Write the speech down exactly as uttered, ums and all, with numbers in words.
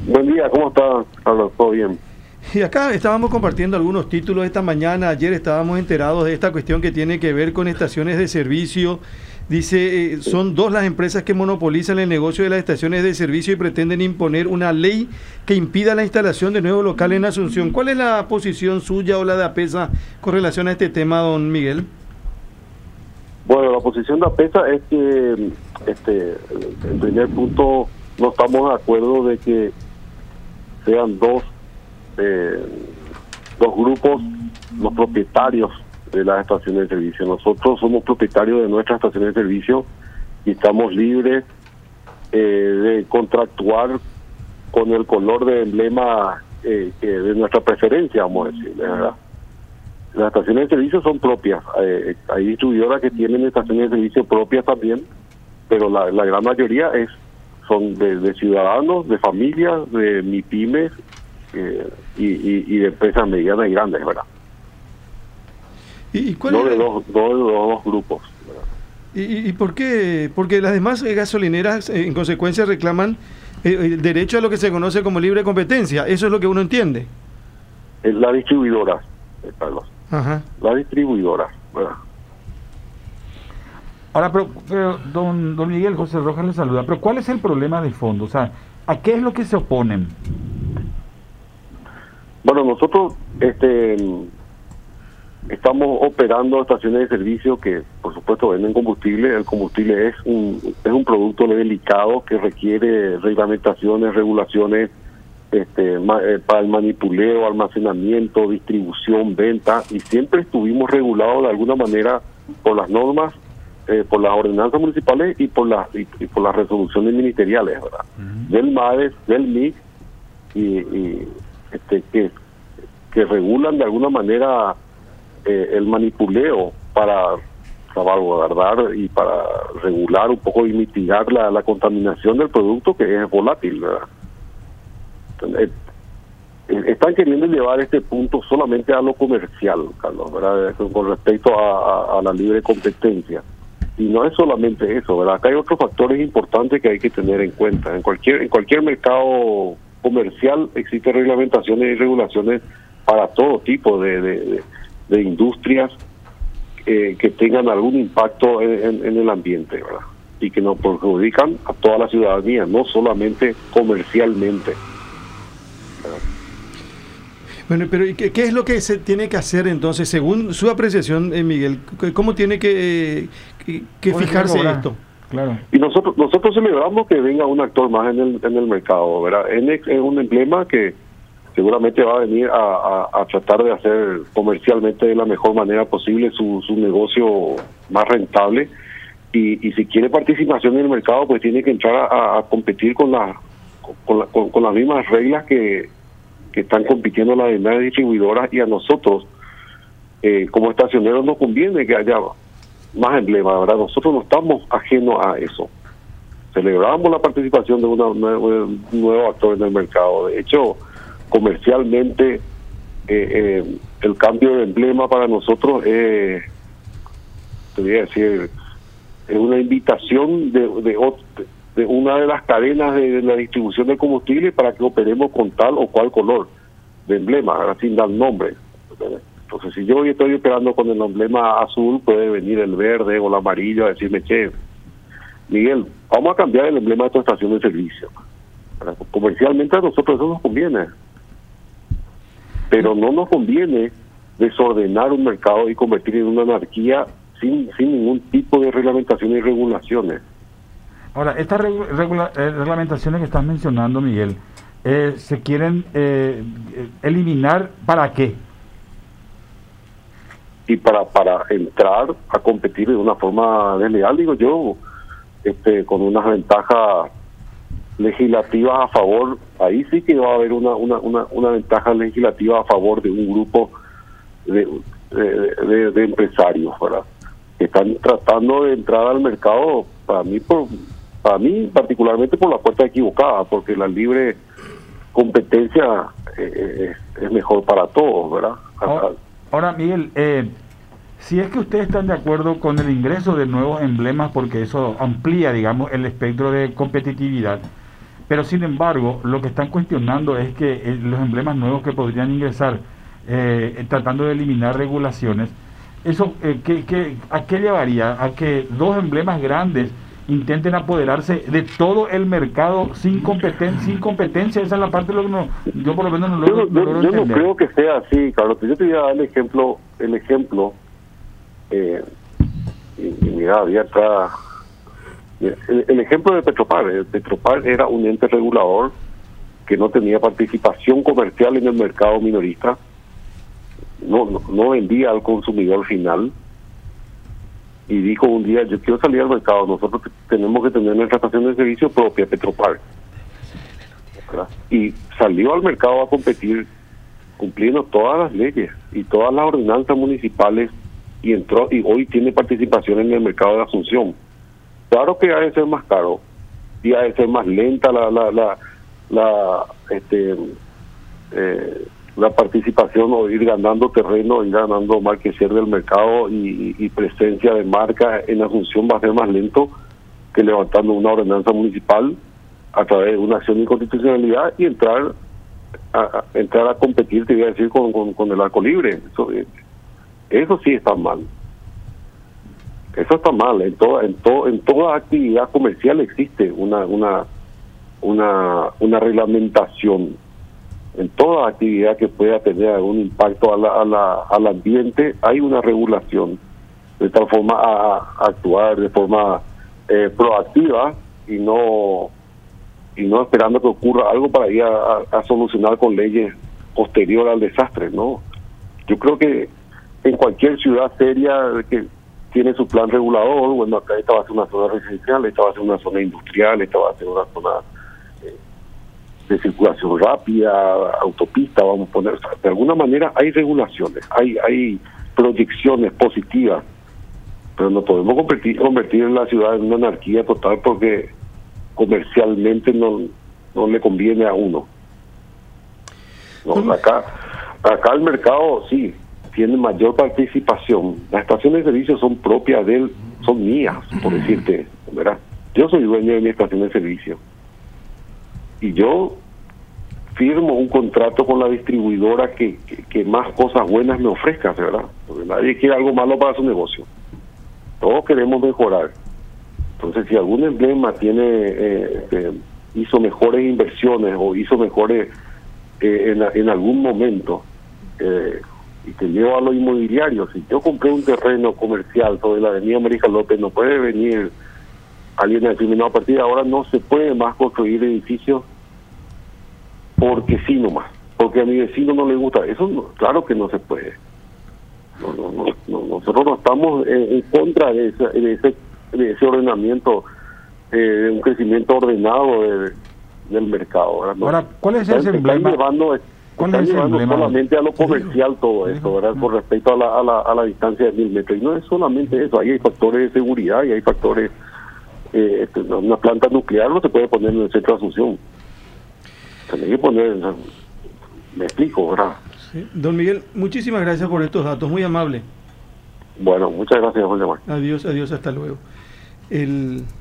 Buen día, ¿cómo está, Carlos? ¿Todo bien? Y acá estábamos compartiendo algunos títulos esta mañana. Ayer estábamos enterados de esta cuestión que tiene que ver con estaciones de servicio. Dice, eh, son dos las empresas que monopolizan el negocio de las estaciones de servicio y pretenden imponer una ley que impida la instalación de nuevos locales en Asunción. ¿Cuál es la posición suya o la de APESA con relación a este tema, don Miguel? Bueno, la posición de APESA es que, este, en primer punto, no estamos de acuerdo de que sean dos, eh, dos grupos los propietarios de las estaciones de servicio. Nosotros somos propietarios de nuestras estaciones de servicio y estamos libres eh, de contractuar con el color de emblema eh, que de nuestra preferencia, vamos a decir, ¿verdad? Las estaciones de servicio son propias. Eh, hay distribuidoras que tienen estaciones de servicio propias también, pero la, la gran mayoría es son de, de ciudadanos, de familias, de MIPYMES eh, y, y, y de empresas medianas y grandes, ¿verdad? ¿Y, y cuál no, es? de dos, no de los dos grupos. ¿Y, y, y por qué? Porque las demás gasolineras, eh, en consecuencia, reclaman eh, el derecho a lo que se conoce como libre competencia. Eso es lo que uno entiende. Es la distribuidora, eh, Carlos. Ajá. La distribuidora, ¿verdad? Ahora, pero, pero don, don Miguel, José Rojas le saluda, pero ¿cuál es el problema de fondo? O sea, ¿a qué es lo que se oponen? Bueno, nosotros este estamos operando estaciones de servicio que, por supuesto, venden combustible. El combustible es un es un producto delicado que requiere reglamentaciones, regulaciones este ma, eh, para el manipuleo, almacenamiento, distribución, venta, y siempre estuvimos regulados de alguna manera por las normas, eh, por las ordenanzas municipales y por las y, y por las resoluciones ministeriales, ¿verdad? Uh-huh. Del MADES, del M I C, y, y este que que regulan de alguna manera eh, el manipuleo para salvaguardar y para regular un poco y mitigar la, la contaminación del producto, que es volátil, ¿verdad? Entonces, eh, están queriendo llevar este punto solamente a lo comercial, Carlos, ¿verdad? Con, con respecto a, a, a la libre competencia. Y no es solamente eso, ¿verdad? Acá hay otros factores importantes que hay que tener en cuenta. En cualquier en cualquier mercado comercial existen reglamentaciones y regulaciones para todo tipo de, de, de, de industrias eh, que tengan algún impacto en, en, en el ambiente, ¿verdad? Y que nos perjudican a toda la ciudadanía, no solamente comercialmente. Bueno, pero ¿qué, qué es lo que se tiene que hacer entonces, según su apreciación, eh, Miguel? ¿Cómo tiene que, que, que fijarse esto? Claro. Y nosotros nosotros celebramos que venga un actor más en el en el mercado, ¿verdad? Enex es un emblema que seguramente va a venir a, a, a tratar de hacer comercialmente de la mejor manera posible su, su negocio más rentable, y, y si quiere participación en el mercado, pues tiene que entrar a, a competir con, la, con, la, con, con las mismas reglas que, que están compitiendo las demás distribuidoras, y a nosotros eh, como estacioneros nos conviene que haya más emblemas, ¿verdad? Nosotros no estamos ajenos a eso. Celebramos la participación de una, una, un nuevo actor en el mercado. De hecho, comercialmente eh, eh, el cambio de emblema para nosotros es, te voy a decir, es una invitación de, de, de una de las cadenas de, de la distribución de combustible para que operemos con tal o cual color de emblema, ¿verdad? Sin dar nombre. Entonces, si yo hoy estoy operando con el emblema azul, puede venir el verde o el amarillo a decirme, che, Miguel, vamos a cambiar el emblema de tu estación de servicio. ¿Verdad? Comercialmente a nosotros eso nos conviene, pero no nos conviene desordenar un mercado y convertir en una anarquía sin sin ningún tipo de reglamentación y regulaciones. Ahora, estas regula eh, reglamentaciones que estás mencionando, Miguel, eh, ¿se quieren eh, eliminar para qué? Y para para entrar a competir de una forma desleal, digo yo, este con unas ventajas legislativas a favor, ahí sí que va a haber una una una, una ventaja legislativa a favor de un grupo de, de, de, de empresarios, ¿verdad? Que están tratando de entrar al mercado, para mí por para mí particularmente por la puerta equivocada, porque la libre competencia eh, es, es mejor para todos, ¿verdad? Ahora, ahora Miguel, eh, si es que ustedes están de acuerdo con el ingreso de nuevos emblemas, porque eso amplía, digamos, el espectro de competitividad, pero sin embargo, lo que están cuestionando es que eh, los emblemas nuevos que podrían ingresar, eh, tratando de eliminar regulaciones, eso eh, ¿qué, qué, ¿a qué llevaría? A que dos emblemas grandes intenten apoderarse de todo el mercado sin competencia, sin competencia. Esa es la parte de lo que no, yo por lo menos no lo Yo, no, yo, no yo no entender. creo que sea así, Carlos. Yo te voy a dar el ejemplo, el ejemplo, eh, y, y mira, había acá, el, el ejemplo de Petropar. El Petropar era un ente regulador que no tenía participación comercial en el mercado minorista, no, no, no vendía al consumidor final, y dijo un día: yo quiero salir al mercado, nosotros tenemos que tener nuestra estación de servicio propia, Petropar. ¿Verdad? Y salió al mercado a competir cumpliendo todas las leyes y todas las ordenanzas municipales, y entró, y hoy tiene participación en el mercado de Asunción. Claro que ha de ser más caro y ha de ser más lenta la la la, la este eh, la participación, o ir ganando terreno, ir ganando market share del mercado y, y presencia de marca en Asunción va a ser más lento que levantando una ordenanza municipal a través de una acción de inconstitucionalidad y entrar a, a entrar a competir, te voy a decir, con, con, con el arco libre. Eso, eso sí está mal. Eso está mal. En toda en todo en toda actividad comercial existe una una una una reglamentación. En toda actividad que pueda tener algún impacto a la, a la, al ambiente hay una regulación, de tal forma a, a actuar de forma eh, proactiva y no y no esperando que ocurra algo para ir a, a, a solucionar con leyes posterior al desastre, ¿no? Yo creo que en cualquier ciudad seria que tiene su plan regulador, bueno, acá esta va a ser una zona residencial, esta va a ser una zona industrial, esta va a ser una zona de circulación rápida, autopista, vamos a poner, o sea, de alguna manera hay regulaciones, hay hay proyecciones positivas, pero no podemos convertir, convertir en la ciudad en una anarquía total porque comercialmente no, no le conviene a uno. No, acá, acá el mercado sí tiene mayor participación. Las estaciones de servicio son propias de él, son mías, por decirte, ¿verdad? Yo soy dueño de mi estación de servicio. Y yo firmo un contrato con la distribuidora que, que, que más cosas buenas me ofrezca, ¿verdad? Porque nadie quiere algo malo para su negocio. Todos queremos mejorar. Entonces, si algún emblema tiene eh, eh, hizo mejores inversiones o hizo mejores eh, en, en algún momento, eh, y te llevo a lo inmobiliario, si yo compré un terreno comercial sobre la avenida Marija López, no puede venir alguien a decirme: no, a partir de ahora no se puede más construir edificios porque sí nomás, porque a mi vecino no le gusta. Eso no, claro que no se puede. No, no, no, no, nosotros no estamos en, en contra de ese, de ese, de ese ordenamiento, eh, de un crecimiento ordenado de, del mercado, ¿verdad? No, ahora, ¿cuál es ese emblema? Llevando, ¿Cuál están es ese llevando emblema? solamente a lo comercial todo esto, ¿verdad? Con respecto a la, a la, a la distancia de mil metros. Y no es solamente eso, ahí hay factores de seguridad y hay factores. Eh, una planta nuclear no se puede poner en el centro de Asunción. Se tiene que poner, me explico, ¿verdad? Sí. Don Miguel, muchísimas gracias por estos datos, muy amable. Bueno, muchas gracias, Juan Lemar. Adiós, adiós, hasta luego. El